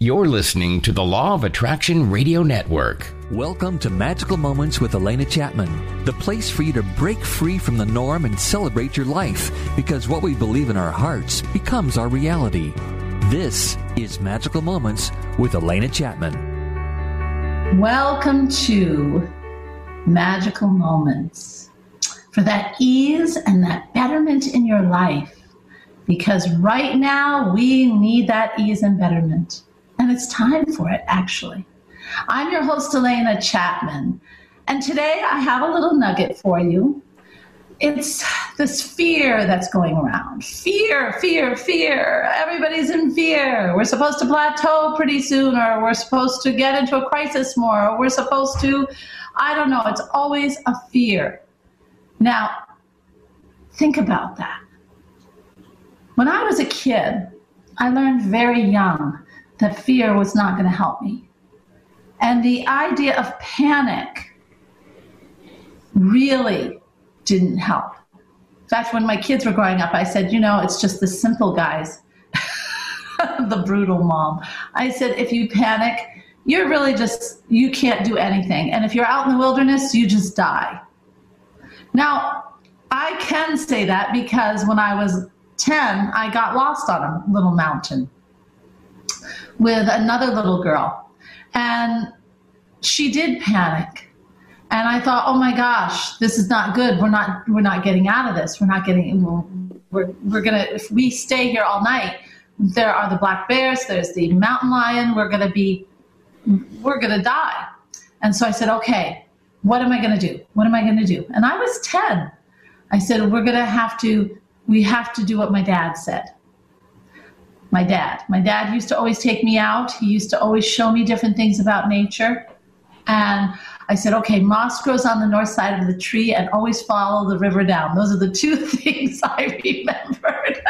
You're listening to the Law of Attraction Radio Network. Welcome to Magical Moments with Elena Chapman, the place for you to break free from the norm and celebrate your life, because what we believe in our hearts becomes our reality. This is Magical Moments with Elena Chapman. Welcome to Magical Moments, for that ease and that betterment in your life. Because right now, we need that ease and betterment. And it's time for it, actually. I'm your host, Elena Chapman. And today I have a little nugget for you. It's this fear that's going around. Fear, fear, fear. Everybody's in fear. We're supposed to plateau pretty soon, or we're supposed to get into a crisis more, or we're supposed to, I don't know. It's always a fear. Now, think about that. When I was a kid, I learned very young that fear was not going to help me. And the idea of panic really didn't help. In fact, when my kids were growing up, I said, it's just the simple guys, the brutal mom. I said, if you panic, you're really you can't do anything. And if you're out in the wilderness, you just die. Now, I can say that because when I was 10, I got lost on a little mountain with another little girl. And she did panic. And I thought, oh my gosh, this is not good. We're not getting out of this. We're gonna, if we stay here all night, there are the black bears, there's the mountain lion, we're gonna die. And so I said, okay, what am I gonna do? What am I gonna do? And I was 10. I said, we have to do what my dad said. My dad used to always take me out. He used to always show me different things about nature. And I said, okay, moss grows on the north side of the tree, and always follow the river down. Those are the two things I remembered.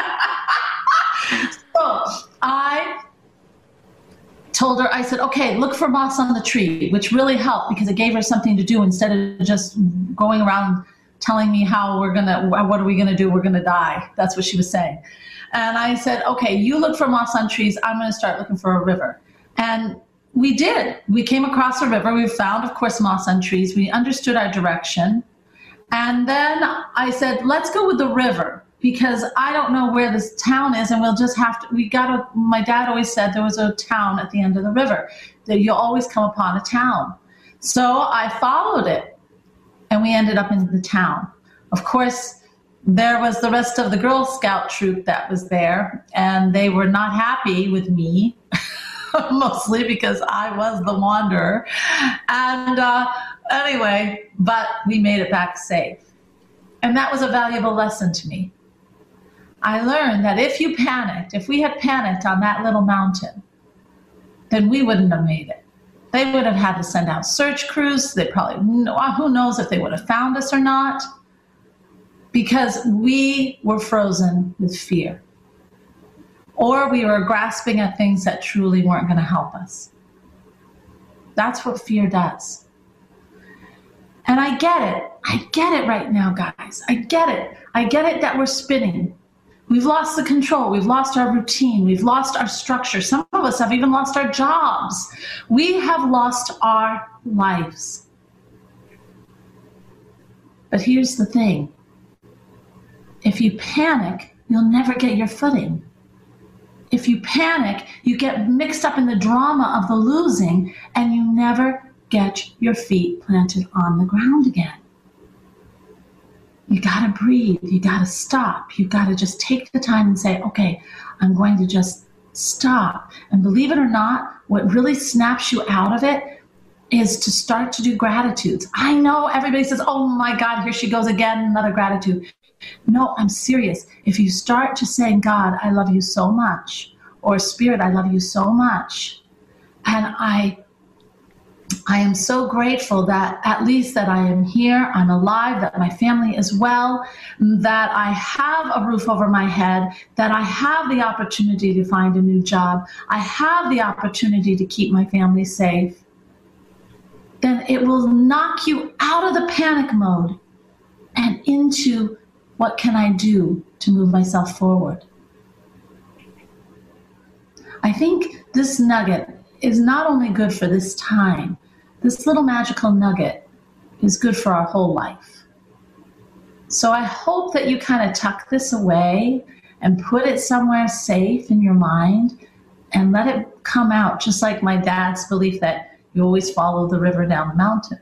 So I told her, I said, okay, look for moss on the tree, which really helped because it gave her something to do instead of just going around telling me what are we going to do? We're going to die. That's what she was saying. And I said, okay, you look for moss on trees. I'm going to start looking for a river. And we did. We came across a river. We found, of course, moss on trees. We understood our direction. And then I said, let's go with the river because I don't know where this town is. And my dad always said there was a town at the end of the river, that you'll always come upon a town. So I followed it. And we ended up in the town. Of course, there was the rest of the Girl Scout troop that was there, and they were not happy with me, mostly because I was the wanderer. And anyway, but we made it back safe. And that was a valuable lesson to me. I learned that if we had panicked on that little mountain, then we wouldn't have made it. They would have had to send out search crews. They probably, who knows if they would have found us or not, because we were frozen with fear. Or we were grasping at things that truly weren't going to help us. That's what fear does. And I get it. I get it right now, guys. I get it. I get it that we're spinning. We've lost the control. We've lost our routine. We've lost our structure. Some of us have even lost our jobs. We have lost our lives. But here's the thing. If you panic, you'll never get your footing. If you panic, you get mixed up in the drama of the losing, and you never get your feet planted on the ground again. You got to breathe. You got to stop. You got to just take the time and say, okay, I'm going to just stop. And believe it or not, what really snaps you out of it is to start to do gratitudes. I know everybody says, oh my God, here she goes again, another gratitude. No, I'm serious. If you start to say, God, I love you so much, or Spirit, I love you so much, and I am so grateful that at least that I am here, I'm alive, that my family is well, that I have a roof over my head, that I have the opportunity to find a new job, I have the opportunity to keep my family safe, then it will knock you out of the panic mode and into what can I do to move myself forward. I think this nugget is not only good for this time, this little magical nugget is good for our whole life. So I hope that you kind of tuck this away and put it somewhere safe in your mind and let it come out, just like my dad's belief that you always follow the river down the mountain.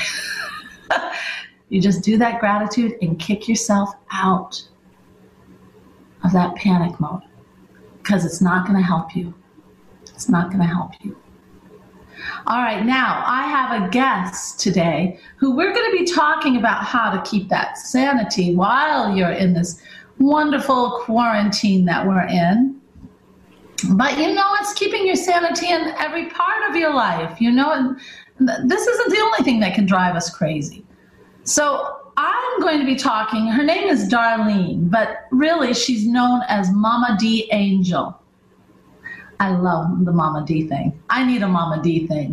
You just do that gratitude and kick yourself out of that panic mode, because it's not going to help you. It's not going to help you. All right, now I have a guest today who we're going to be talking about how to keep that sanity while you're in this wonderful quarantine that we're in. But it's keeping your sanity in every part of your life. And this isn't the only thing that can drive us crazy. So I'm going to be talking, her name is Darlene, but really she's known as Mama D Angel. I love the Mama D thing. I need a Mama D thing.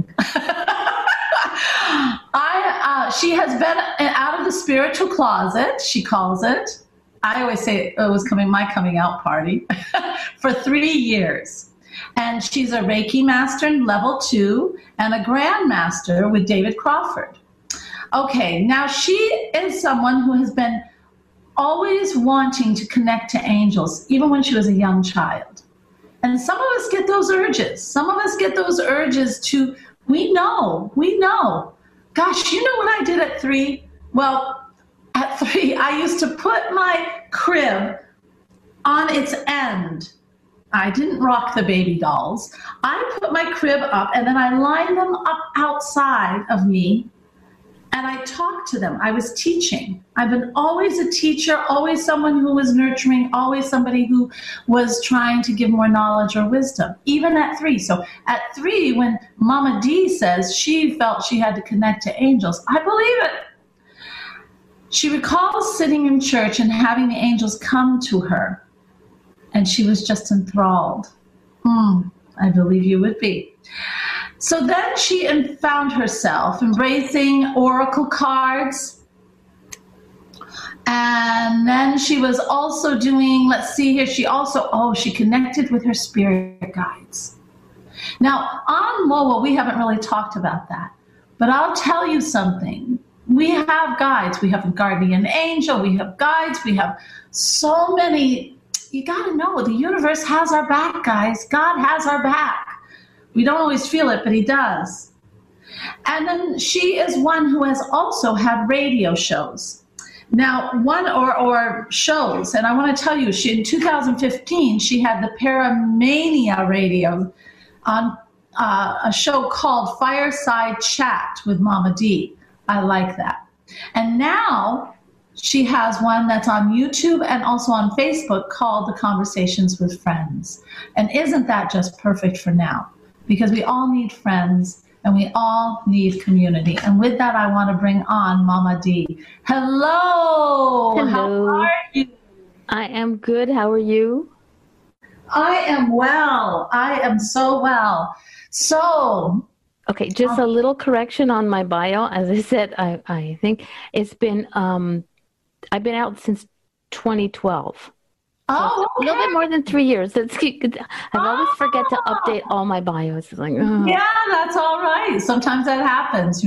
She has been out of the spiritual closet, she calls it. I always say it was my coming out party for 3 years. And she's a Reiki master in level 2 and a grandmaster with David Crawford. Okay, now she is someone who has been always wanting to connect to angels, even when she was a young child. And some of us get those urges. Some of us get those urges to, we know. Gosh, you know what I did at 3? Well, at 3, I used to put my crib on its end. I didn't rock the baby dolls. I put my crib up and then I lined them up outside of me and I talked to them. I was teaching. I've been always a teacher, always someone who was nurturing, always somebody who was trying to give more knowledge or wisdom, even at 3. So at 3, when Mama D says she felt she had to connect to angels, I believe it. She recalls sitting in church and having the angels come to her, and she was just enthralled. I believe you would be. So then she found herself embracing oracle cards. And then she was also doing, let's see here, she connected with her spirit guides. Now, on Lowell, we haven't really talked about that. But I'll tell you something. We have guides. We have a guardian angel. We have guides. We have so many. You got to know, the universe has our back, guys. God has our back. We don't always feel it, but he does. And then she is one who has also had radio shows. Now, or shows, and I want to tell you, in 2015, she had the Paramania radio on a show called Fireside Chat with Mama D. I like that. And now she has one that's on YouTube and also on Facebook called The Conversations with Friends. And isn't that just perfect for now? Because we all need friends and we all need community. And with that, I want to bring on Mama D. Hello. Hello. How are you? I am good. How are you? I am well. I am so well. So, okay, just a little correction on my bio. As I said, I think it's been, I've been out since 2012. Oh, okay. A little bit more than 3 years. I always forget to update all my bios. It's like, oh. Yeah, that's all right. Sometimes that happens,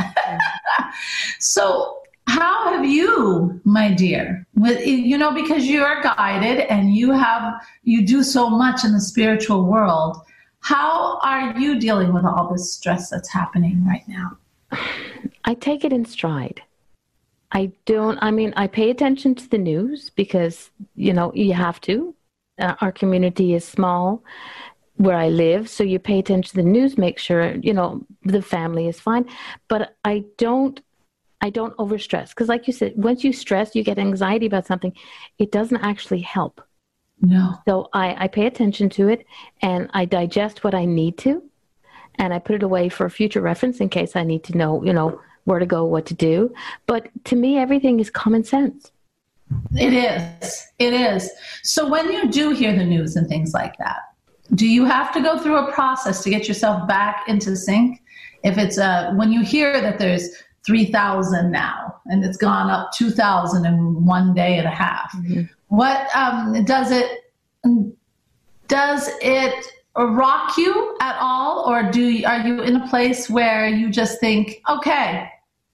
So how have you, my dear, because you are guided and you do so much in the spiritual world, how are you dealing with all this stress that's happening right now? I take it in stride. I pay attention to the news because, you have to. Our community is small where I live, so you pay attention to the news, make sure, the family is fine. But I don't overstress because, like you said, once you stress, you get anxiety about something. It doesn't actually help. No. So I pay attention to it and I digest what I need to, and I put it away for future reference in case I need to know, where to go, what to do. But to me, everything is common sense. It is. It is. So when you do hear the news and things like that, do you have to go through a process to get yourself back into sync? If it's when you hear that there's 3,000 now and it's gone up 2,000 in 1 day and a half, what does it rock you at all, or are you in a place where you just think, okay,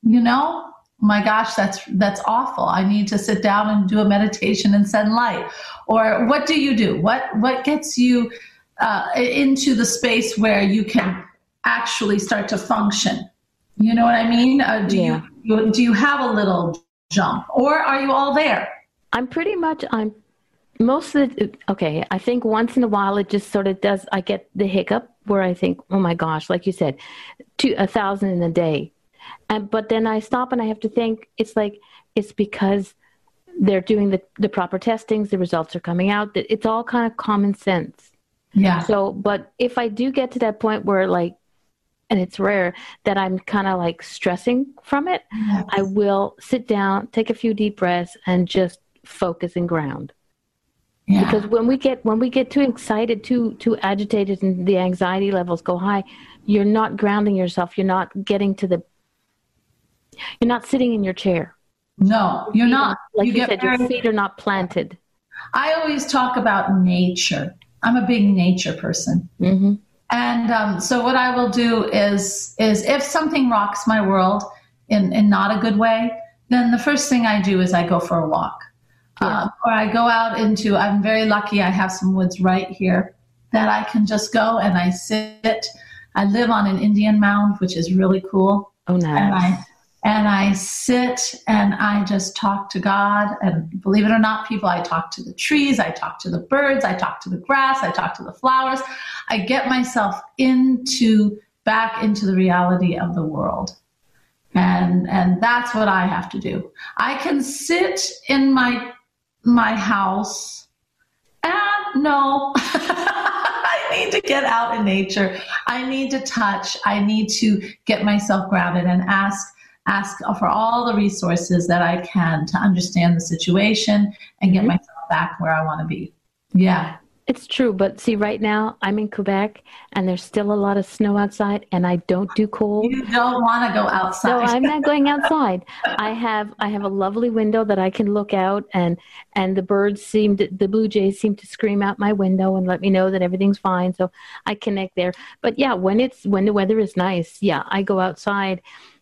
my gosh, that's awful. I need to sit down and do a meditation and send light? Or what do you do? What gets you into the space where you can actually start to function? You know what I mean? Do you have a little jump, or are you all there? I'm most of the, okay, I think once in a while it just sort of does, I get the hiccup where I think, oh my gosh, like you said, 1,000 in a day. But then I stop and I have to think, it's because they're doing the proper testings, the results are coming out, it's all kind of common sense. Yeah. So, but if I do get to that point where and it's rare that I'm kind of stressing from it, yes, I will sit down, take a few deep breaths, and just focus and ground. Yeah. Because when we get too excited, too agitated, and the anxiety levels go high, you're not grounding yourself. You're not getting you're not sitting in your chair. No, you're not. Like you said, your feet are not planted. I always talk about nature. I'm a big nature person. Mm-hmm. And so what I will do is if something rocks my world in not a good way, then the first thing I do is I go for a walk. Yeah. Or I go out I'm very lucky, I have some woods right here that I can just go and I sit. I live on an Indian mound, which is really cool. Oh, nice. And I sit and I just talk to God. And believe it or not, people, I talk to the trees, I talk to the birds, I talk to the grass, I talk to the flowers. I get myself back into the reality of the world. And that's what I have to do. I can sit in my house and no, I need to get out in nature. I need to touch. I need to get myself grounded and ask for all the resources that I can to understand the situation and get myself back where I want to be. Yeah. It's true, but see, right now I'm in Quebec and there's still a lot of snow outside and I don't do cold. You don't want to go outside. No, I'm not going outside. I have a lovely window that I can look out and the the blue jays seem to scream out my window and let me know that everything's fine. So I connect there. But yeah, when the weather is nice, yeah, I go outside.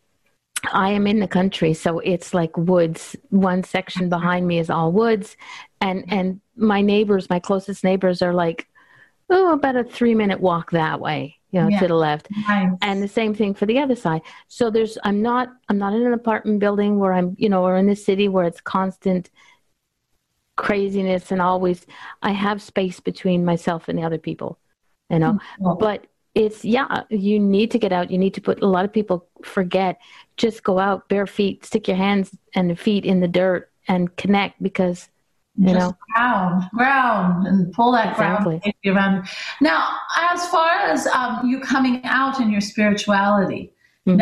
I am in the country, so it's like woods. One section behind me is all woods, and my closest neighbors are about a 3-minute walk that way, to the left. Nice. And the same thing for the other side. So I'm not in an apartment building where I'm, or in the city where it's constant craziness and always I have space between myself and the other people, Mm-hmm. But you need to get out. You need to a lot of people forget, just go out bare feet, stick your hands and feet in the dirt and connect because, ground and pull that exactly. ground around. Now, as far as you coming out in your spirituality, mm-hmm.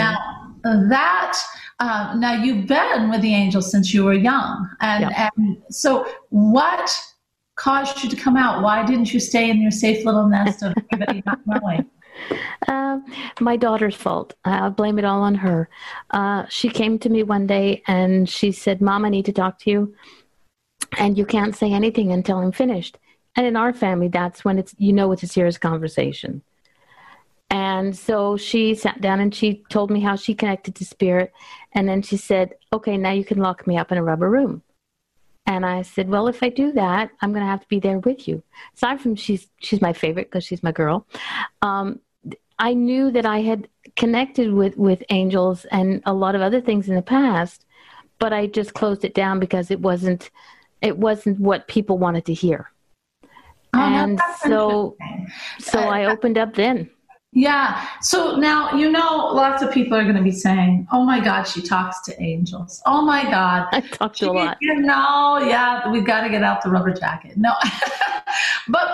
now you've been with the angels since you were young. And so what caused you to come out? Why didn't you stay in your safe little nest of everybody not knowing? My daughter's fault. I'll blame it all on her. She came to me one day and she said, Mom, I need to talk to you. And you can't say anything until I'm finished. And in our family, that's when it's a serious conversation. And so she sat down and she told me how she connected to spirit. And then she said, okay, now you can lock me up in a rubber room. And I said, well, if I do that, I'm going to have to be there with you. Aside from she's my favorite because she's my girl. I knew that I had connected with angels and a lot of other things in the past, but I just closed it down because it wasn't what people wanted to hear. And so I opened up then. Yeah. So now, lots of people are going to be saying, oh my God, she talks to angels. Oh my God. I talk to a lot. Yeah, we've got to get out the rubber jacket. No, but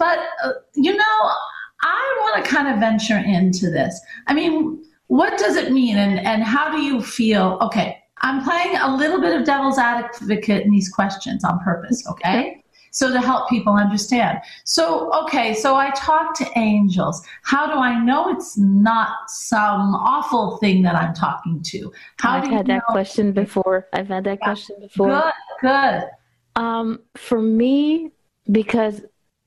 I want to kind of venture into this. I mean, what does it mean? And how do you feel? Okay. I'm playing a little bit of devil's advocate in these questions on purpose. Okay. So to help people understand. So I talk to angels. How do I know it's not some awful thing that I'm talking to? I've had that question before. Good. For me, because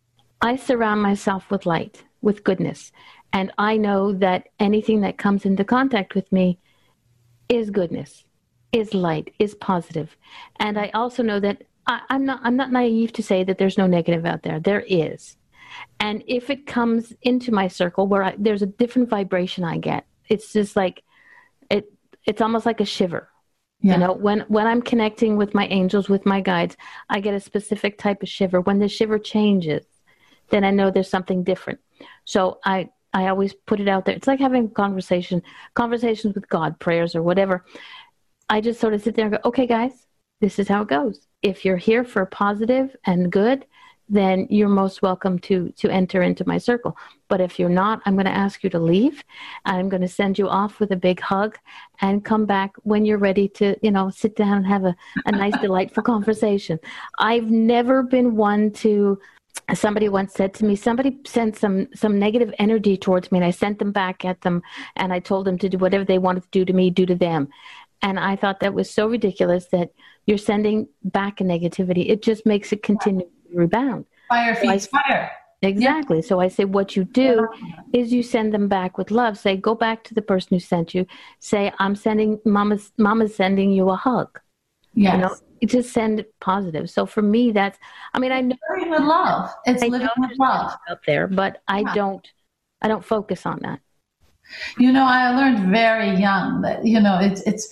I surround myself with light, with goodness. And I know that anything that comes into contact with me is goodness, is light, is positive. And I also know that I'm not naive to say that there's no negative out there. There is. And if it comes into my circle where there's a different vibration I get, it's just like, it's almost like a shiver. Yeah. You know, when I'm connecting with my angels, with my guides, I get a specific type of shiver. When the shiver changes, then I know there's something different. So I always put it out there. It's like having conversations with God, prayers or whatever. I just sort of sit there and go, okay, guys, this is how it goes. If you're here for positive and good, then you're most welcome to enter into my circle. But if you're not, I'm going to ask you to leave. I'm going to send you off with a big hug and come back when you're ready to, sit down and have a nice, delightful conversation. I've never been one to, somebody once said to me, somebody sent some negative energy towards me, and I sent them back at them, and I told them to do whatever they wanted to do to me, do to them. And I thought that was so ridiculous that you're sending back a negativity. It just makes it continue to rebound. Fire feeds fire. Exactly. Yeah. So I say what you do is you send them back with love. Say, go back to the person who sent you. Say, Mama's sending you a hug. Yes. You just send it positive. So for me, I know living with love. It's living with love out there, but I don't focus on that. I learned very young that, it's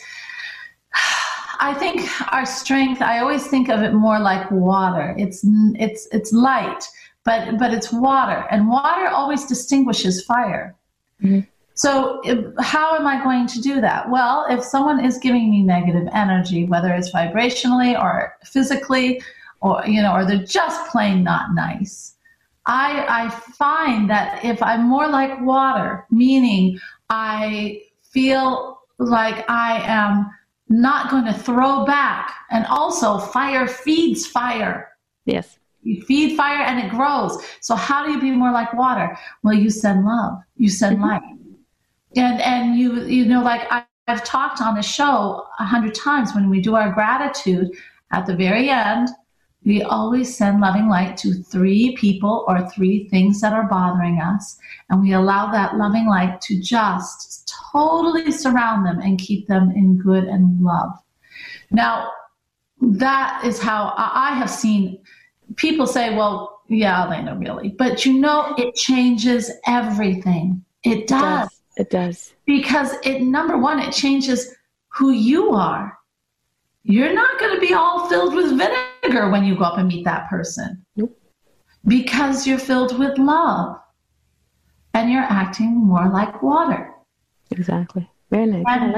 I think our strength, I always think of it more like water. It's light, but it's water, and water always distinguishes fire. Mm-hmm. So how am I going to do that? Well, if someone is giving me negative energy, whether it's vibrationally or physically, or they're just plain not nice, I find that if I'm more like water, meaning I feel like I am not going to throw back, and also fire feeds fire. Yes. You feed fire and it grows. So how do you be more like water? Well, you send love, you send light. And I've talked on the show 100 times, when we do our gratitude at the very end, we always send loving light to 3 people or 3 things that are bothering us. And we allow that loving light to just totally surround them and keep them in good and love. Now, that is how I have seen people say, well, yeah, Elena, really. But it changes everything. It does. It does. Because number one, it changes who you are. You're not going to be all filled with vinegar when you go up and meet that person. Nope. Because you're filled with love. And you're acting more like water. Exactly. Very nice. And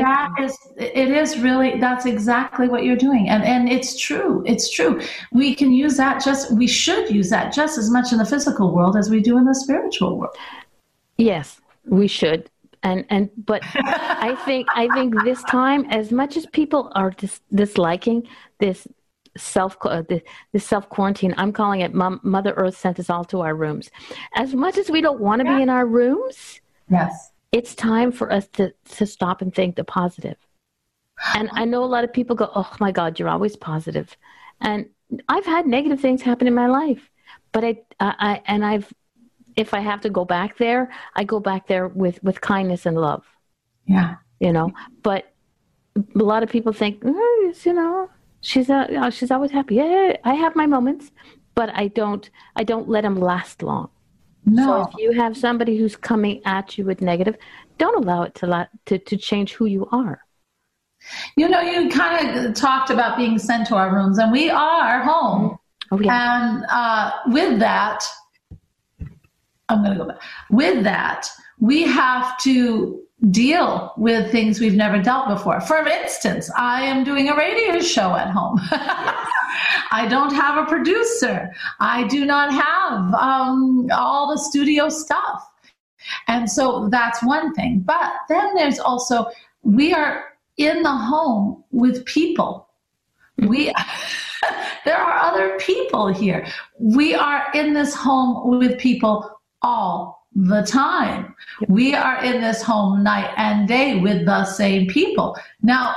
that's exactly what you're doing. And it's true. It's true. We can use that we should use that just as much in the physical world as we do in the spiritual world. Yes, we should. But I think this time, as much as people are disliking this self quarantine, I'm calling it Mother Earth sent us all to our rooms. As much as we don't want to be in our rooms, yes, it's time for us to stop and think the positive. And I know a lot of people go, oh my God, you're always positive. And I've had negative things happen in my life, but if I have to go back there, I go back there with kindness and love. Yeah. But a lot of people think, she's always happy. Yeah, I have my moments, but I don't let them last long. No. So if you have somebody who's coming at you with negative, don't allow it to change who you are. You kind of talked about being sent to our rooms, and we are home. Oh, yeah. And with that, I'm going to go back. With that, we have to deal with things we've never dealt before. For instance, I am doing a radio show at home. I don't have a producer. I do not have all the studio stuff. And so that's one thing. But then there's also, we are in the home with people. There are other people here. We are in this home with people all the time. We are in this home night and day with the same people. Now,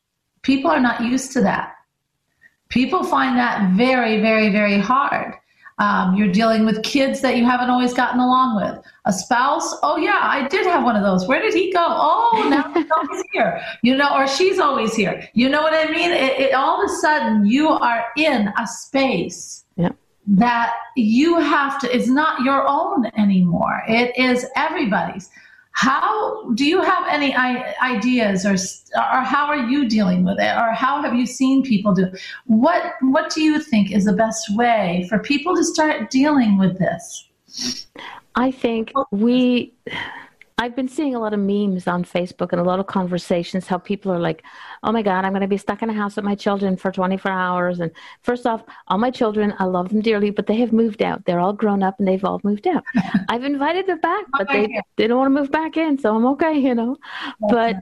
people are not used to that. People find that very, very, very hard. You're dealing with kids that you haven't always gotten along with. A spouse, oh yeah, I did have one of those. Where did he go? Oh, now he's always here, or she's always here. You know what I mean? It all of a sudden you are in a space that you have to, it's not your own anymore. It is everybody's. How do you have any ideas or how are you dealing with it? Or how have you seen people do? What do you think is the best way for people to start dealing with this? I think I've been seeing a lot of memes on Facebook and a lot of conversations, how people are like, oh my God, I'm going to be stuck in a house with my children for 24 hours. And first off, all my children, I love them dearly, but they have moved out. They're all grown up and they've all moved out. I've invited them back, but they don't want to move back in. So I'm okay, But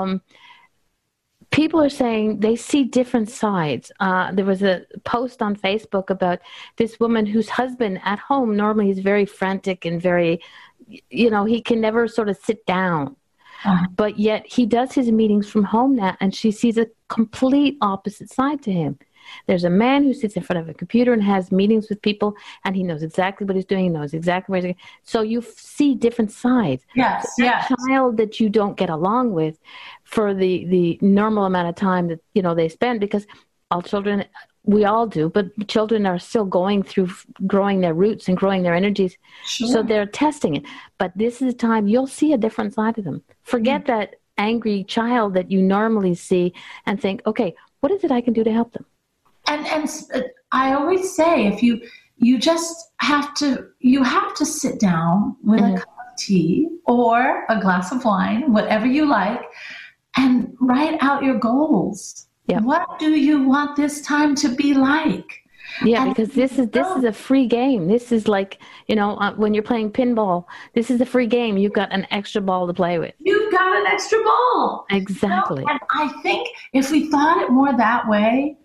people are saying they see different sides. There was a post on Facebook about this woman whose husband at home normally is very frantic and very, he can never sort of sit down. But yet he does his meetings from home now, and she sees a complete opposite side to him. There's a man who sits in front of a computer and has meetings with people, and he knows exactly what he's doing. He knows exactly where he's going. So you see different sides. Yes, yes. Child that you don't get along with for the normal amount of time that, they spend, because all children, we all do, but children are still going through growing their roots and growing their energies. Sure. So they're testing it. But this is a time you'll see a different side of them. Forget that angry child that you normally see and think, okay, what is it I can do to help them? And I always say, if you just have to sit down with a cup of tea or a glass of wine, whatever you like, and write out your goals. Yep. What do you want this time to be like? Yeah, and because this is a free game. This is like, when you're playing pinball, this is a free game. You've got an extra ball to play with. You've got an extra ball. Exactly. And I think if we thought it more that way,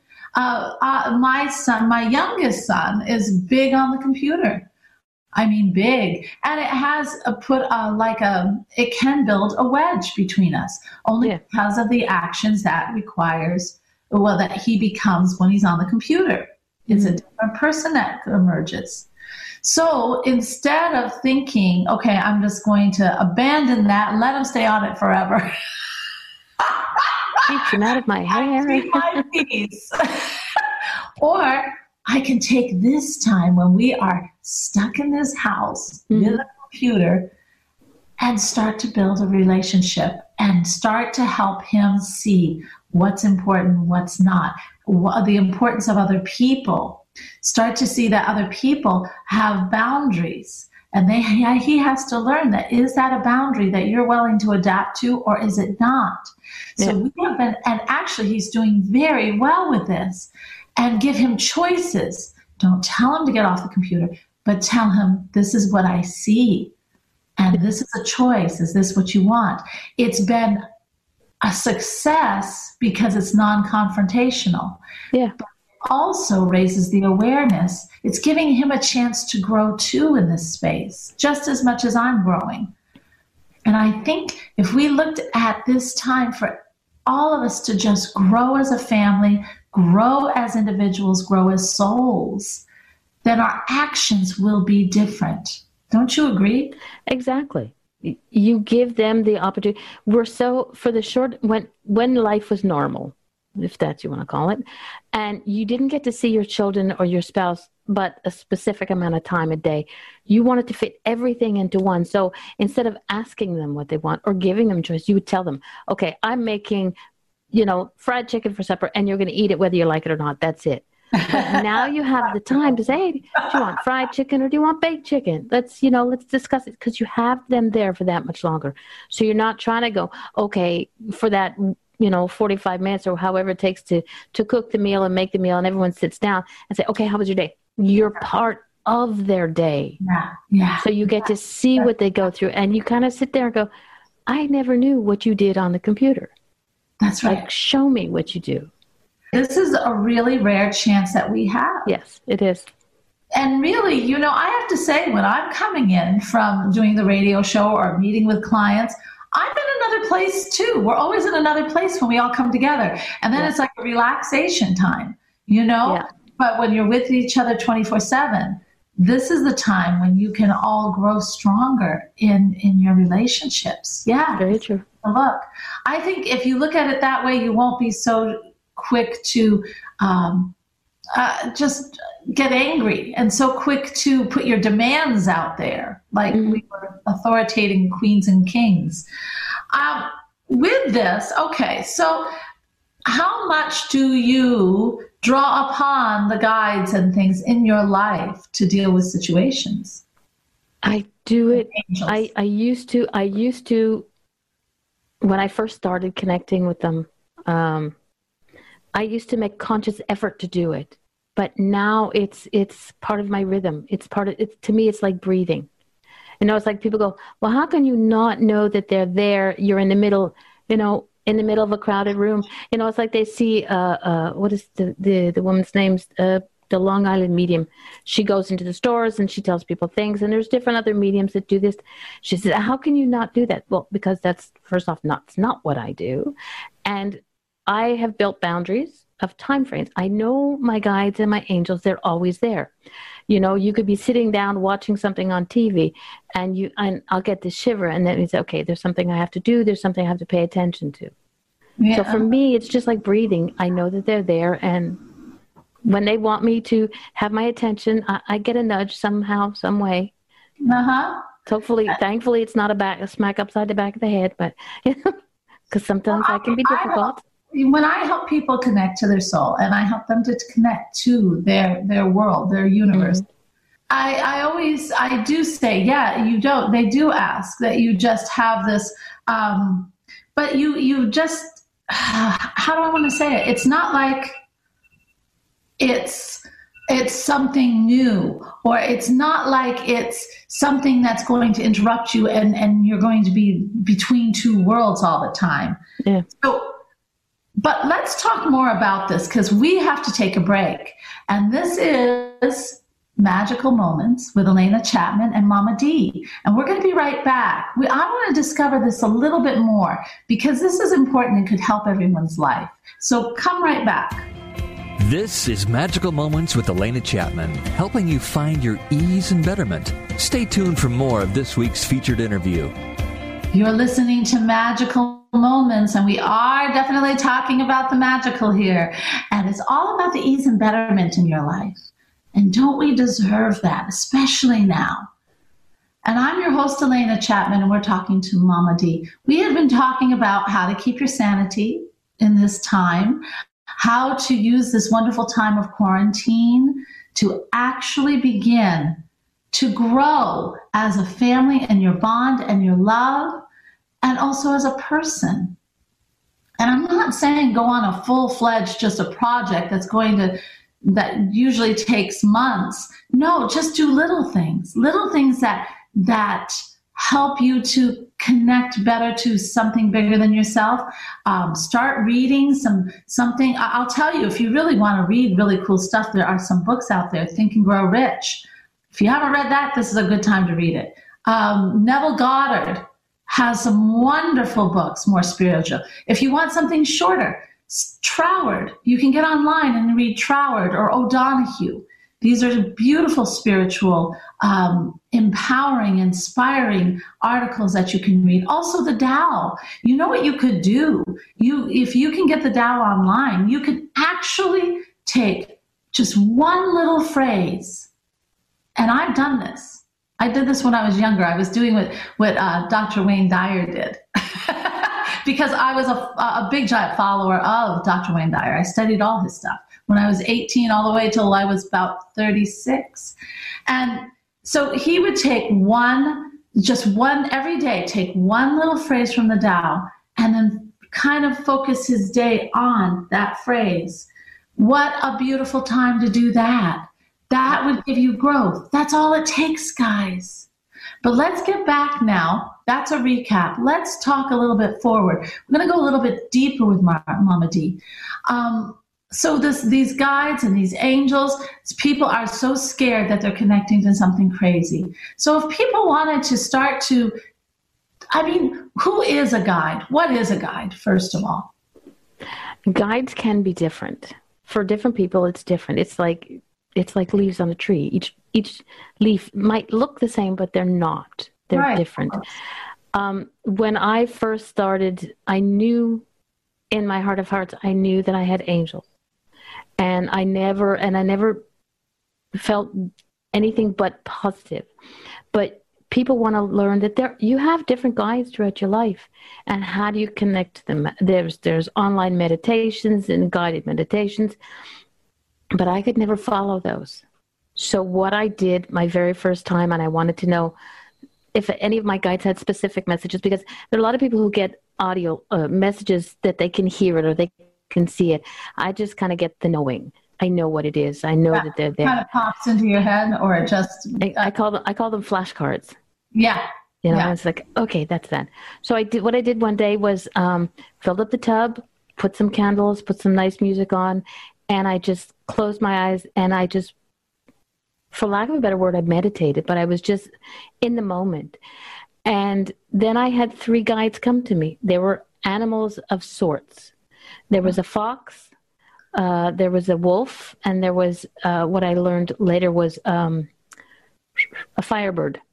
my youngest son is big on the computer. I mean, big. And it has it can build a wedge between us, only because of the actions that that he becomes when he's on the computer. It's a different person that emerges. So instead of thinking, okay, I'm just going to abandon that and let him stay on it forever. Keep him out of my hair. My piece. Or I can take this time when we are stuck in this house with a computer and start to build a relationship and start to help him see what's important, what's not, the importance of other people. Start to see that other people have boundaries. And he has to learn that, is that a boundary that you're willing to adapt to, or is it not? So we have been, and actually he's doing very well with this. And give him choices. Don't tell him to get off the computer, but tell him, this is what I see. And this is a choice. Is this what you want? It's been a success because it's non-confrontational. Yeah. But it also raises the awareness. It's giving him a chance to grow too in this space, just as much as I'm growing. And I think if we looked at this time for all of us to just grow as a family, grow as individuals, grow as souls, then our actions will be different. Don't you agree? Exactly. You give them the opportunity. When life was normal, if that's what you want to call it, and you didn't get to see your children or your spouse but a specific amount of time a day, you wanted to fit everything into one. So instead of asking them what they want or giving them choice, you would tell them, okay, I'm making fried chicken for supper, and you're going to eat it whether you like it or not. That's it. But now you have the time to say, hey, do you want fried chicken or do you want baked chicken? Let's discuss it, because you have them there for that much longer. So you're not trying to go, okay, for that, 45 minutes or however it takes to cook the meal and make the meal, and everyone sits down and say, okay, how was your day? You're part of their day. Yeah. So you get to see what they go through, and you kind of sit there and go, I never knew what you did on the computer. That's right. Like, show me what you do. This is a really rare chance that we have. Yes, it is. And really, I have to say, when I'm coming in from doing the radio show or meeting with clients, I'm in another place too. We're always in another place when we all come together. And then it's like a relaxation time, Yeah. But when you're with each other 24/7, this is the time when you can all grow stronger in your relationships. Yeah. Very true. Look, I think if you look at it that way, you won't be so quick to just get angry and so quick to put your demands out there, like we were authoritating queens and kings. With this, okay, so how much do you draw upon the guides and things in your life to deal with situations? I do it. I used to, when I first started connecting with them, I used to make conscious effort to do it. But now it's part of my rhythm. It's part of it. To me, it's like breathing. It's like people go, well, how can you not know that they're there? You're in the middle, in the middle of a crowded room. It's like they see, what is the woman's name? The Long Island medium. She goes into the stores and she tells people things. And there's different other mediums that do this. She says, how can you not do that? Well, because that's, first off, it's not what I do. And I have built boundaries of time frames. I know my guides and my angels, they're always there. You could be sitting down watching something on TV and I'll get this shiver, and then it's okay, there's something I have to do, there's something I have to pay attention to. Yeah. So for me, it's just like breathing. I know that they're there, and when they want me to have my attention, I get a nudge somehow, some way. Hopefully, thankfully, it's not a smack upside the back of the head, but because sometimes that can be difficult. When I help people connect to their soul and I help them to connect to their world, their universe, I do say, they do ask that you just have this, but you just, how do I want to say it? It's not like it's something new, or it's not like it's something that's going to interrupt you and you're going to be between two worlds all the time. Yeah. But let's talk more about this, because we have to take a break. And this is Magical Moments with Elena Chapman and Mama D. And we're going to be right back. I want to discover this a little bit more, because this is important and could help everyone's life. So come right back. This is Magical Moments with Elena Chapman, helping you find your ease and betterment. Stay tuned for more of this week's featured interview. You're listening to Magical Moments, and we are definitely talking about the magical here. And it's all about the ease and betterment in your life. And don't we deserve that, especially now? And I'm your host, Elena Chapman, and we're talking to Mama D. We have been talking about how to keep your sanity in this time, how to use this wonderful time of quarantine to actually begin to grow as a family and your bond and your love, and also as a person. And I'm not saying go on a full-fledged, just a project that usually takes months. No, just do little things that help you to connect better to something bigger than yourself. Start reading something. I'll tell you, if you really want to read really cool stuff, there are some books out there, Think and Grow Rich. If you haven't read that, this is a good time to read it. Neville Goddard has some wonderful books, more spiritual. If you want something shorter, Troward. You can get online and read Troward or O'Donohue. These are beautiful spiritual, empowering, inspiring articles that you can read. Also the Tao. You know what you could do? If you can get the Tao online, you could actually take just one little phrase. And I've done this. I did this when I was younger. I was doing what Dr. Wayne Dyer did. Because I was a big giant follower of Dr. Wayne Dyer. I studied all his stuff when I was 18 all the way till I was about 36. And so he would take just one every day, take one little phrase from the Tao and then kind of focus his day on that phrase. What a beautiful time to do that. That would give you growth. That's all it takes, guys. But let's get back now. That's a recap. Let's talk a little bit forward. We're going to go a little bit deeper with Mama D. So these guides and these angels, people are so scared that they're connecting to something crazy. So if people wanted to start to, who is a guide? What is a guide, first of all? Guides can be different. For different people, it's different. It's like leaves on a tree. each leaf might look the same, but they're not. They're different. When I first started, I knew in my heart of hearts, I knew that I had angels. And I never felt anything but positive. But people want to learn that you have different guides throughout your life, and how do you connect to them? There's online meditations and guided meditations, but I could never follow those. So what I did my very first time, and I wanted to know if any of my guides had specific messages, because there are a lot of people who get audio messages that they can hear it or they can see it. I just kind of get the knowing. I know what it is. I know that they're there. Kind of pops into your head, or it just. I call them flashcards. Yeah. You know, it's like, okay, that's that. So what I did one day was filled up the tub, put some candles, put some nice music on, and I just closed my eyes, and I just, for lack of a better word, I meditated, but I was just in the moment. And then I had 3 guides come to me. They were animals of sorts. There was a fox, there was a wolf, and there was what I learned later was a firebird.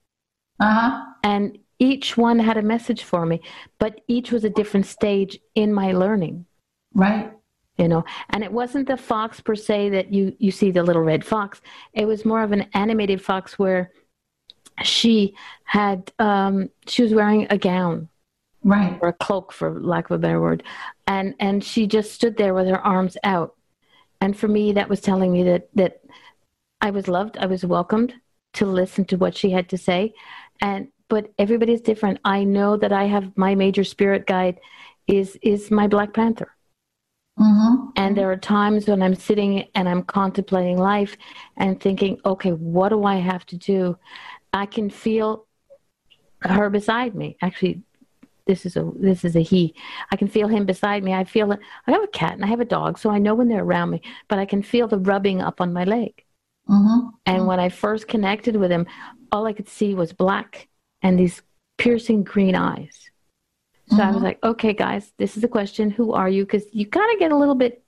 And each one had a message for me, but each was a different stage in my learning. Right. You know, and it wasn't the fox per se that you see, the little red fox. It was more of an animated fox where she was wearing a gown. Right. Or a cloak, for lack of a better word. And she just stood there with her arms out. And for me, that was telling me that I was loved, I was welcomed to listen to what she had to say. But everybody's different. I know that I have my major spirit guide is my Black Panther. Mm-hmm. And there are times when I'm sitting and I'm contemplating life and thinking, okay, what do I have to do? I can feel her beside me. Actually, this is a he. I can feel him beside me. I feel it. I have a cat and I have a dog, so I know when they're around me, but I can feel the rubbing up on my leg. Mm-hmm. And when I first connected with him, all I could see was black and these piercing green eyes. So I was like, okay, guys, this is a question. Who are you? Because you kind of get a little bit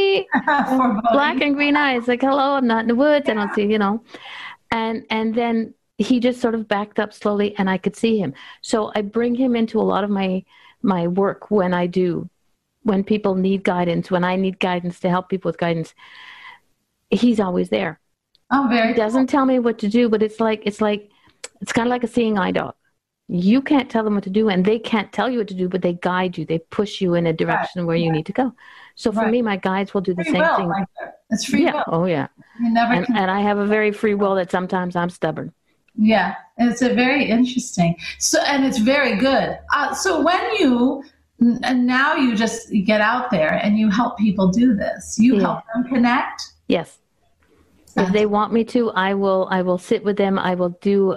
black and green eyes. Like, hello, I'm not in the woods. I don't see, you know. And then he just sort of backed up slowly, and I could see him. So I bring him into a lot of my work when people need guidance, when I need guidance to help people with guidance. He's always there. Oh, very. He doesn't tell me what to do, but it's kind of like a seeing eye dog. You can't tell them what to do, and they can't tell you what to do, but they guide you. They push you in a direction where you need to go. So for me, my guides will do the same thing. Like it's free will. Oh, yeah. You never and I have a very free will that sometimes I'm stubborn. Yeah, it's a very interesting. So, and it's very good. So now you just get out there and you help people do this. You help them connect. Yes. If they want me to, I will sit with them. I will do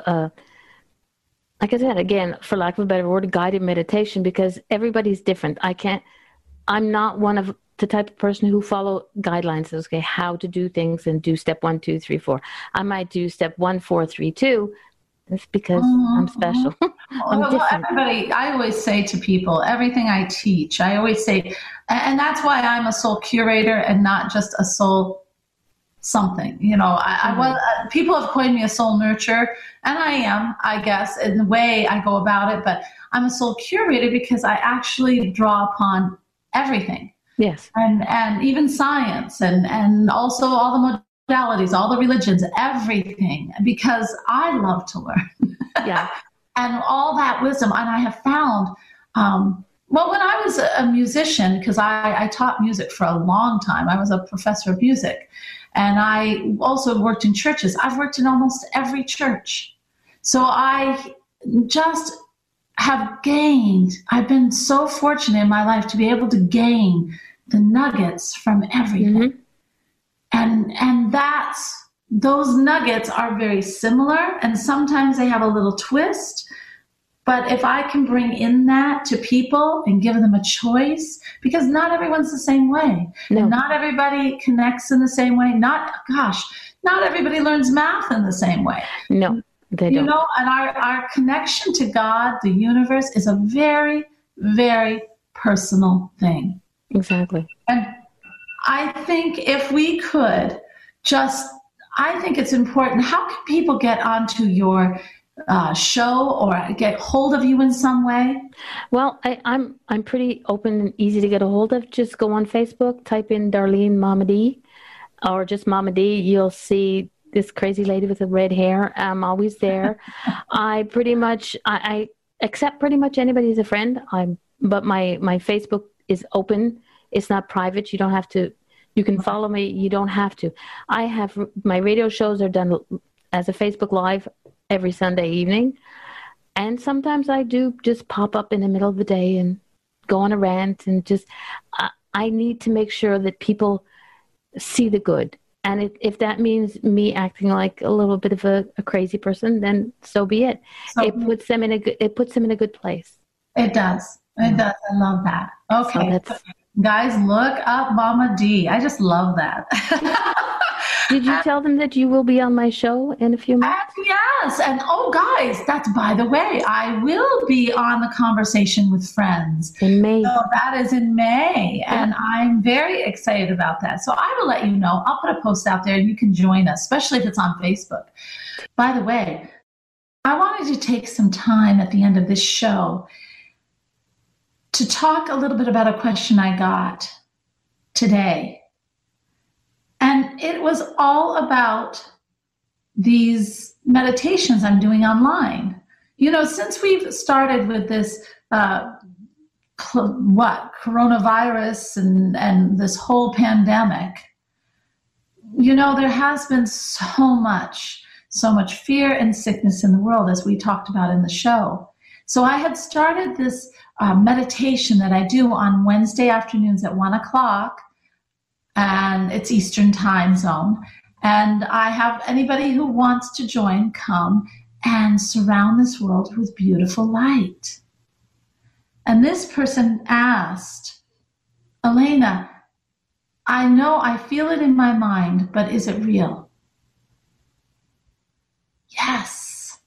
like I said, again, for lack of a better word, guided meditation, because everybody's different. I'm not one of the type of person who follow guidelines. Okay, how to do things and do step 1, 2, 3, 4. I might do step 1, 4, 3, 2. That's because I'm special. I'm different. Everybody, I always say to people, everything I teach, I always say, and that's why I'm a soul curator and not just a soul something. You know, people have coined me a soul nurturer, and I am, I guess, in the way I go about it, but I'm a soul curator because I actually draw upon everything. Yes. And even science and also all the modalities, all the religions, everything, because I love to learn. Yeah. And all that wisdom. And I have found, when I was a musician, because I taught music for a long time, I was a professor of music. And I also worked in churches. I've worked in almost every church. So I just have gained, I've been so fortunate in my life to be able to gain the nuggets from everything. Mm-hmm. And those nuggets are very similar, and sometimes they have a little twist. But if I can bring in that to people and give them a choice, because not everyone's the same way. No. And not everybody connects in the same way. Not everybody learns math in the same way. No, they don't. You know, and our connection to God, the universe, is a very, very personal thing. Exactly. And I think if we could just, I think it's important. How can people get onto your show or get hold of you in some way? Well, I'm pretty open and easy to get a hold of. Just go on Facebook, type in Darlene Mama D, or just Mama D. You'll see this crazy lady with the red hair. I'm always there. I accept pretty much anybody as a friend. But my Facebook is open. It's not private. You don't have to. You can follow me. You don't have to. I have my radio shows are done as a Facebook Live every Sunday evening. And sometimes I do just pop up in the middle of the day and go on a rant and just, I need to make sure that people see the good. And if that means me acting like a little bit of a crazy person, then so be it. It puts them in a good place. It does. It does. I love that. Okay. So guys, look up Mama D. I just love that. Did you tell them that you will be on my show in a few minutes? Yes. And guys, that's, by the way, I will be on The Conversation with Friends. In May. So that is in May. Yeah. And I'm very excited about that. So I will let you know. I'll put a post out there and you can join us, especially if it's on Facebook. By the way, I wanted to take some time at the end of this show to talk a little bit about a question I got today. And it was all about these meditations I'm doing online. You know, since we've started with this, coronavirus and this whole pandemic, you know, there has been so much fear and sickness in the world, as we talked about in the show. So I had started this meditation that I do on Wednesday afternoons at 1:00. And it's Eastern time zone. And I have anybody who wants to join come and surround this world with beautiful light. And this person asked, Elena, I know I feel it in my mind, but is it real? Yes.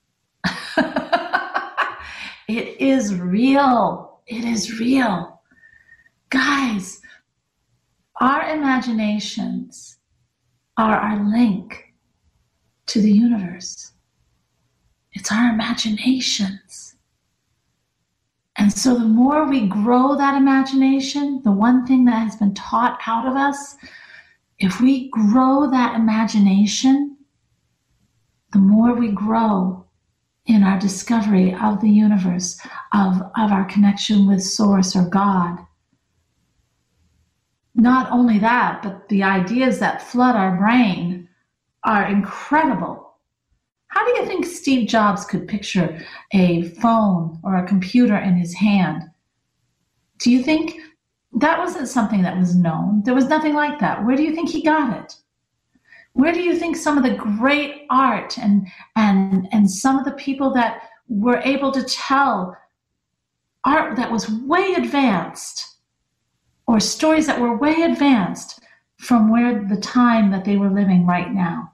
It is real. It is real. Guys, our imaginations are our link to the universe. It's our imaginations. And so the more we grow that imagination, the one thing that has been taught out of us, if we grow that imagination, the more we grow in our discovery of the universe, of our connection with Source or God. Not only that, but the ideas that flood our brain are incredible. How do you think Steve Jobs could picture a phone or a computer in his hand? Do you think that wasn't something that was known? There was nothing like that. Where do you think he got it? Where do you think some of the great art and some of the people that were able to tell art that was way advanced, or stories that were way advanced from where the time that they were living right now?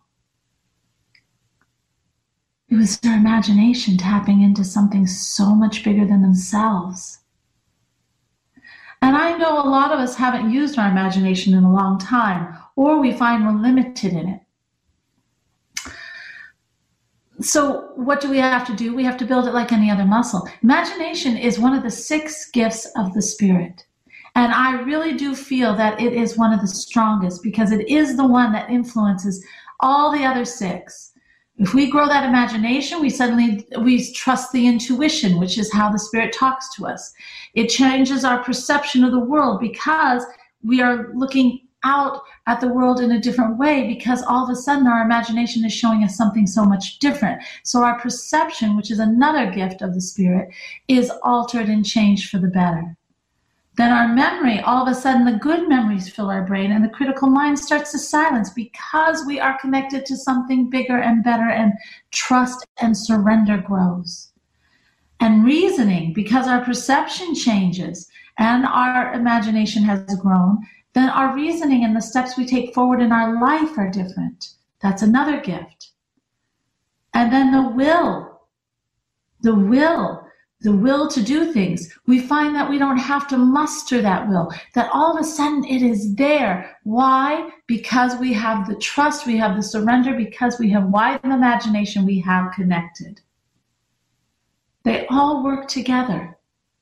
It was their imagination tapping into something so much bigger than themselves. And I know a lot of us haven't used our imagination in a long time, or we find we're limited in it. So what do we have to do? We have to build it like any other muscle. Imagination is one of the 6 gifts of the Spirit. And I really do feel that it is one of the strongest because it is the one that influences all the other 6. If we grow that imagination, we trust the intuition, which is how the Spirit talks to us. It changes our perception of the world because we are looking out at the world in a different way, because all of a sudden our imagination is showing us something so much different. So our perception, which is another gift of the Spirit, is altered and changed for the better. Then our memory, all of a sudden the good memories fill our brain and the critical mind starts to silence because we are connected to something bigger and better, and trust and surrender grows. And reasoning, because our perception changes and our imagination has grown, then our reasoning and the steps we take forward in our life are different. That's another gift. And then the will, the will to do things, we find that we don't have to muster that will, that all of a sudden it is there. Why? Because we have the trust, we have the surrender, because we have widened imagination, we have connected. They all work together.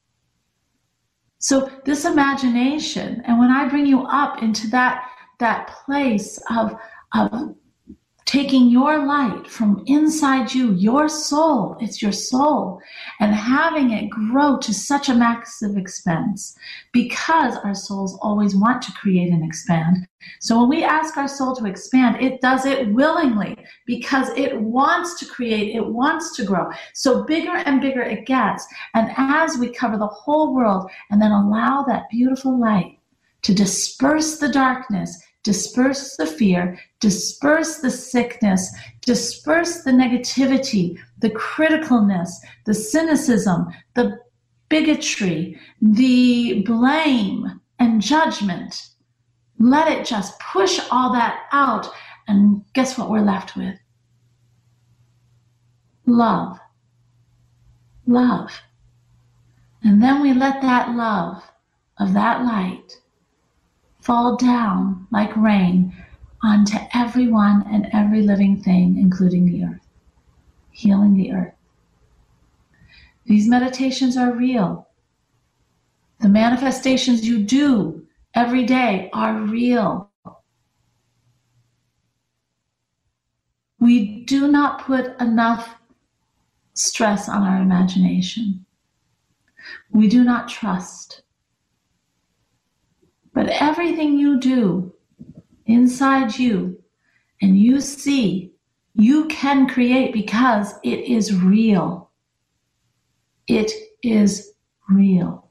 So this imagination, and when I bring you up into that place of taking your light from inside you, your soul, it's your soul, and having it grow to such a massive expense, because our souls always want to create and expand. So when we ask our soul to expand, it does it willingly, because it wants to create, it wants to grow. So bigger and bigger it gets. And as we cover the whole world and then allow that beautiful light to disperse the darkness, disperse the fear, disperse the sickness, disperse the negativity, the criticalness, the cynicism, the bigotry, the blame and judgment. Let it just push all that out, and guess what we're left with? Love. Love. And then we let that love of that light fall down like rain onto everyone and every living thing, including the earth, healing the earth. These meditations are real. The manifestations you do every day are real. We do not put enough stress on our imagination. We do not trust. But everything you do inside you and you see, you can create, because it is real. It is real.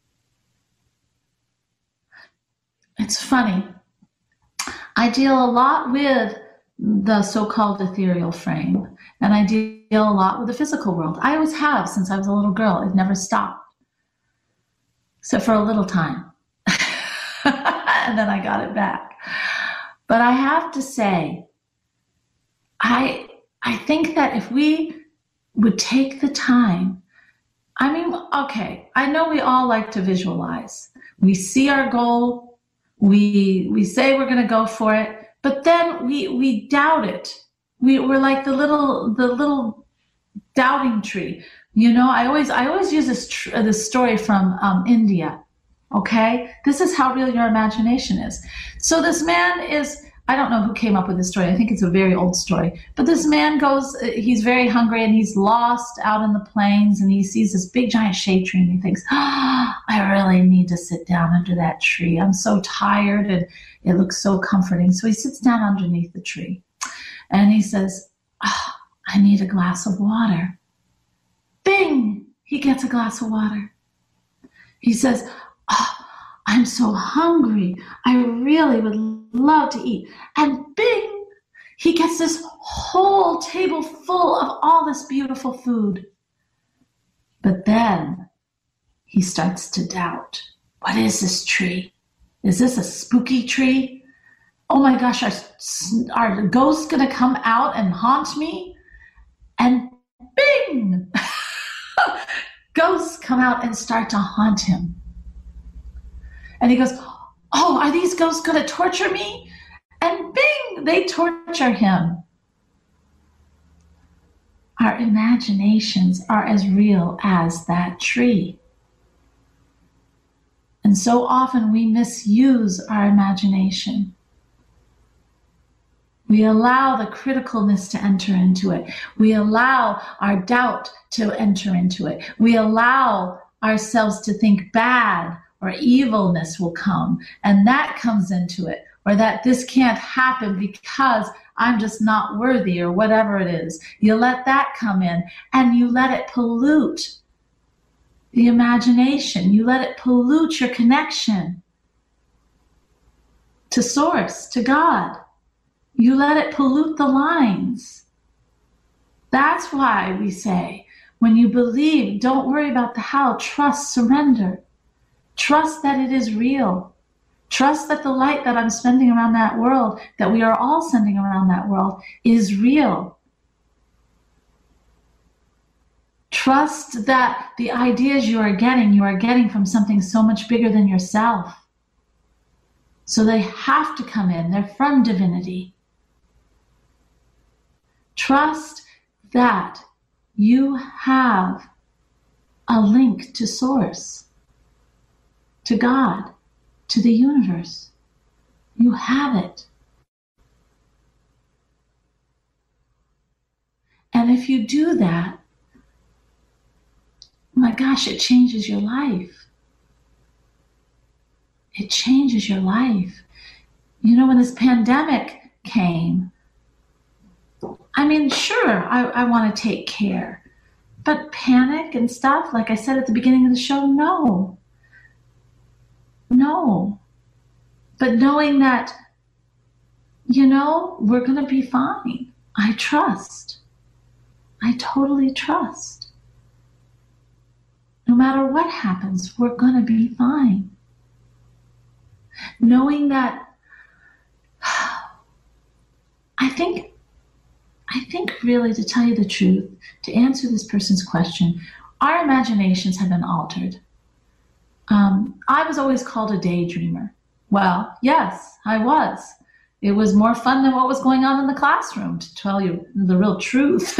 It's funny. I deal a lot with the so-called ethereal frame, and I deal a lot with the physical world. I always have since I was a little girl. It never stopped, except for a little time. And then I got it back. But I have to say, I think that if we would take the time, I mean, okay, I know we all like to visualize. We see our goal, we say we're going to go for it, but then we doubt it. We're like the little doubting tree. You know, I always use this story from India. Okay, this is how real your imagination is. So this man is, I don't know who came up with this story. I think it's a very old story. But this man goes, he's very hungry and he's lost out in the plains, and he sees this big giant shade tree and he thinks, I really need to sit down under that tree. I'm so tired and it looks so comforting. So he sits down underneath the tree and he says, I need a glass of water. Bing! He gets a glass of water. He says, I'm so hungry. I really would love to eat. And bing, he gets this whole table full of all this beautiful food. But then he starts to doubt. What is this tree? Is this a spooky tree? Oh my gosh, are ghosts going to come out and haunt me? And bing, ghosts come out and start to haunt him. And he goes, oh, are these ghosts going to torture me? And bing, they torture him. Our imaginations are as real as that tree. And so often we misuse our imagination. We allow the criticalness to enter into it. We allow our doubt to enter into it. We allow ourselves to think bad or evilness will come, and that comes into it, or that this can't happen because I'm just not worthy, or whatever it is. You let that come in, and you let it pollute the imagination. You let it pollute your connection to Source, to God. You let it pollute the lines. That's why we say, when you believe, don't worry about the how, trust, surrender. Trust that it is real. Trust that the light that I'm sending around that world, that we are all sending around that world, is real. Trust that the ideas you are getting from something so much bigger than yourself. So they have to come in. They're from divinity. Trust that you have a link to Source, to God, to the universe. You have it. And if you do that, my gosh, it changes your life. It changes your life. You know, when this pandemic came, I mean, sure, I want to take care. But panic and stuff, like I said at the beginning of the show, no. No. But knowing that, you know, we're going to be fine. I trust. I totally trust. No matter what happens, we're going to be fine. Knowing that, I think really, to tell you the truth, to answer this person's question, our imaginations have been altered. I was always called a daydreamer. Well, yes, I was. It was more fun than what was going on in the classroom, to tell you the real truth.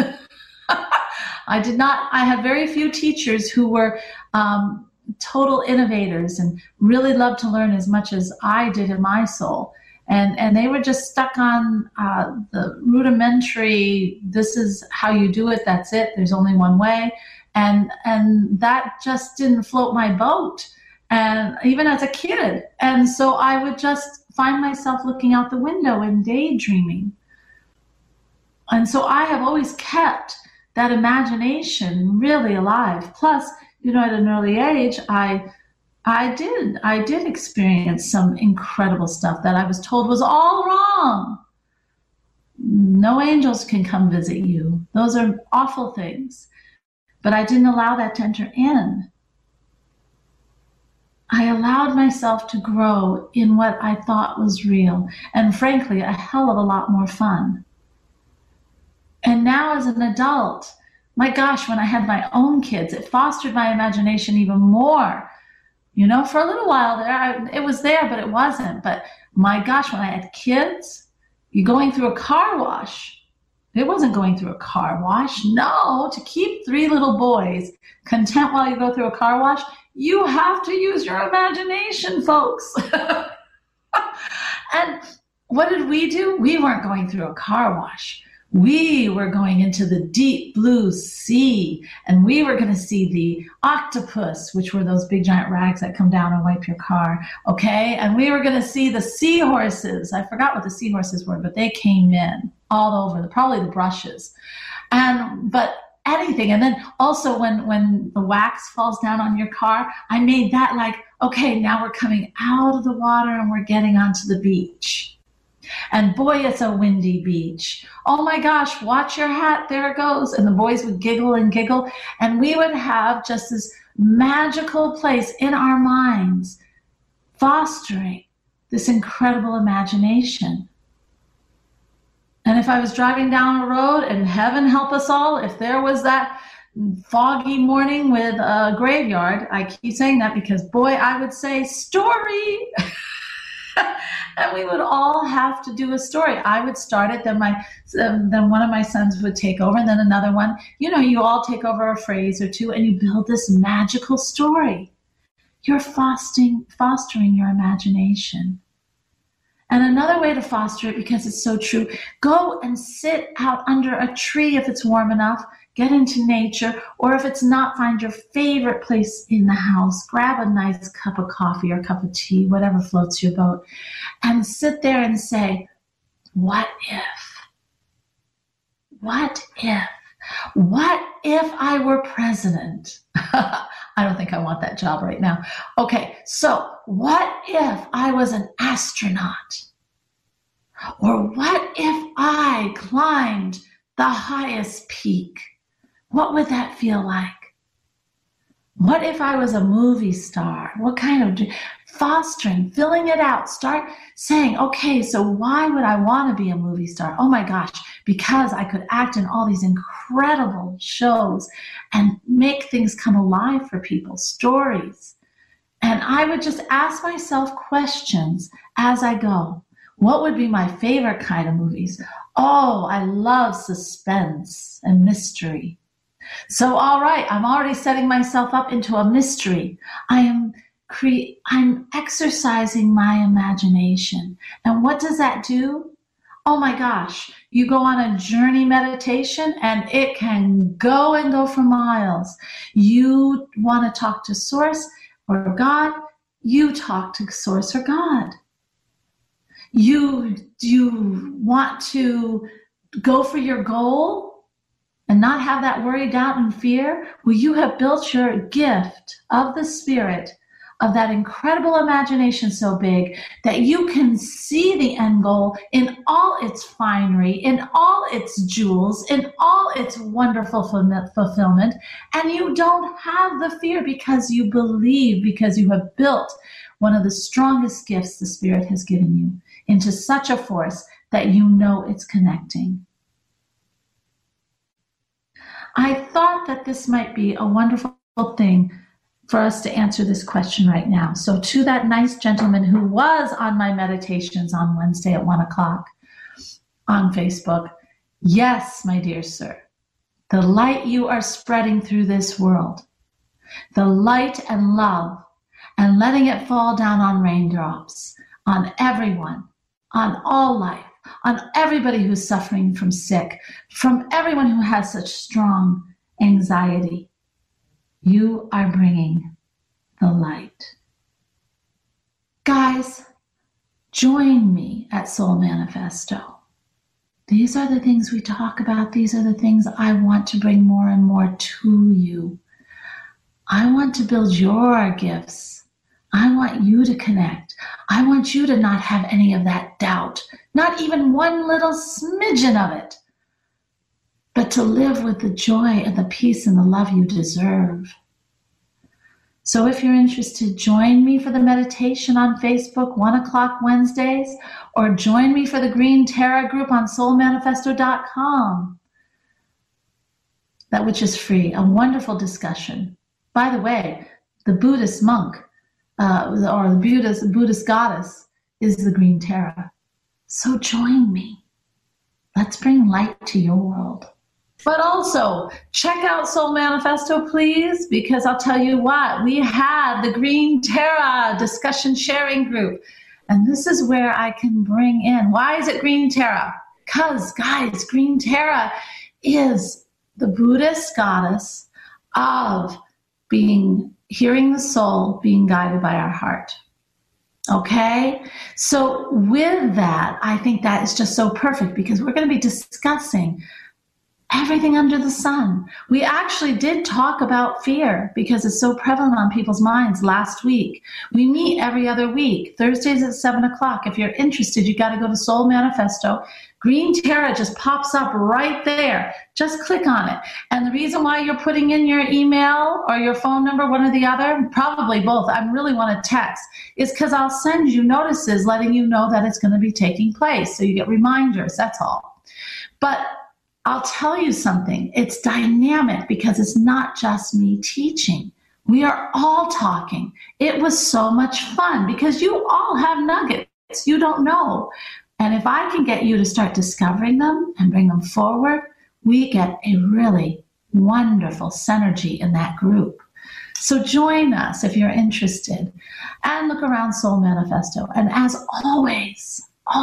I had very few teachers who were total innovators and really loved to learn as much as I did in my soul. And they were just stuck on the rudimentary, this is how you do it, that's it, there's only one way. And that just didn't float my boat, and even as a kid. And so I would just find myself looking out the window and daydreaming. And so I have always kept that imagination really alive. Plus, you know, at an early age, I did experience some incredible stuff that I was told was all wrong. No angels can come visit you. Those are awful things. But I didn't allow that to enter in. I allowed myself to grow in what I thought was real, and frankly, a hell of a lot more fun. And now as an adult, my gosh, when I had my own kids, it fostered my imagination even more. You know, for a little while there, it was there, but it wasn't. But my gosh, when I had kids, you're going through a car wash. It wasn't going through a car wash. No, to keep 3 little boys content while you go through a car wash, you have to use your imagination, folks. And what did we do? We weren't going through a car wash. We were going into the deep blue sea, and we were going to see the octopus, which were those big giant rags that come down and wipe your car, okay? And we were going to see the seahorses. I forgot what the seahorses were, but they came in all over, probably the brushes. But anything. And then also when the wax falls down on your car, I made that like, okay, now we're coming out of the water and we're getting onto the beach. And boy, it's a windy beach. Oh my gosh, watch your hat, there it goes. And the boys would giggle and giggle. And we would have just this magical place in our minds, fostering this incredible imagination. And if I was driving down a road, and heaven help us all, if there was that foggy morning with a graveyard, I keep saying that because boy, I would say story. And we would all have to do a story. I would start it, then one of my sons would take over, and then another one. You know, you all take over a phrase or two, and you build this magical story. You're fostering your imagination. And another way to foster it, because it's so true, go and sit out under a tree if it's warm enough, get into nature, or if it's not, find your favorite place in the house, grab a nice cup of coffee or cup of tea, whatever floats your boat, and sit there and say, what if? What if? What if I were president? I don't think I want that job right now. Okay, so what if I was an astronaut? Or what if I climbed the highest peak? What would that feel like? What if I was a movie star? What kind of fostering, filling it out. Start saying, okay, so why would I want to be a movie star? Oh my gosh, because I could act in all these incredible shows and make things come alive for people, stories. And I would just ask myself questions as I go. What would be my favorite kind of movies? Oh, I love suspense and mystery. So, all right, I'm already setting myself up into a mystery. I'm exercising my imagination. And what does that do? Oh my gosh, you go on a journey meditation and it can go for miles. You want to talk to Source or God, you talk to Source or God. You want to go for your goal and not have that worry, doubt, and fear? Well, you have built your gift of the Spirit, of that incredible imagination so big that you can see the end goal in all its finery, in all its jewels, in all its wonderful fulfillment, and you don't have the fear because you believe, because you have built one of the strongest gifts the Spirit has given you into such a force that you know it's connecting. I thought that this might be a wonderful thing for us to answer this question right now. So to that nice gentleman who was on my meditations on Wednesday at 1:00 on Facebook, yes, my dear sir, the light you are spreading through this world, the light and love, and letting it fall down on raindrops, on everyone, on all life, on everybody who's suffering from sick, from everyone who has such strong anxiety. You are bringing the light. Guys, join me at Soul Manifesto. These are the things we talk about. These are the things I want to bring more and more to you. I want to build your gifts. I want you to connect. I want you to not have any of that doubt, not even one little smidgen of it, but to live with the joy and the peace and the love you deserve. So if you're interested, join me for the meditation on Facebook, 1:00 Wednesdays, or join me for the Green Terra group on soulmanifesto.com. That which is free, a wonderful discussion. By the way, the Buddhist monk, or the Buddhist goddess is the Green Terra. So join me. Let's bring light to your world. But also, check out Soul Manifesto, please, because I'll tell you what, we had the Green Terra discussion sharing group. And this is where I can bring in, why is it Green Terra? Because, guys, Green Terra is the Buddhist goddess of hearing the soul, being guided by our heart. Okay? So with that, I think that is just so perfect because we're going to be discussing everything under the sun. We actually did talk about fear because it's so prevalent on people's minds last week. We meet every other week, Thursdays at 7:00. If you're interested, you got to go to Soul Manifesto. Green Terra just pops up right there. Just click on it. And the reason why you're putting in your email or your phone number, one or the other, probably both, I really want to text, is because I'll send you notices letting you know that it's going to be taking place. So you get reminders, that's all. But I'll tell you something, it's dynamic because it's not just me teaching. We are all talking. It was so much fun because you all have nuggets you don't know. And if I can get you to start discovering them and bring them forward, we get a really wonderful synergy in that group. So join us if you're interested and look around Soul Manifesto. And as always,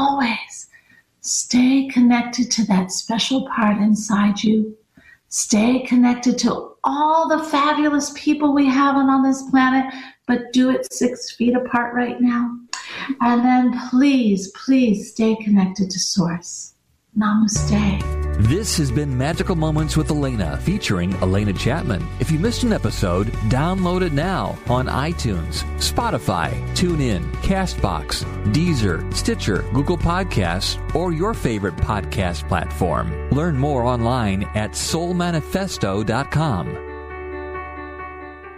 stay connected to that special part inside you. Stay connected to all the fabulous people we have on this planet, but do it 6 feet apart right now. And then please stay connected to Source. Namaste. This has been Magical Moments with Elena, featuring Elena Chapman. If you missed an episode, download it now on iTunes, Spotify, TuneIn, CastBox, Deezer, Stitcher, Google Podcasts, or your favorite podcast platform. Learn more online at soulmanifesto.com.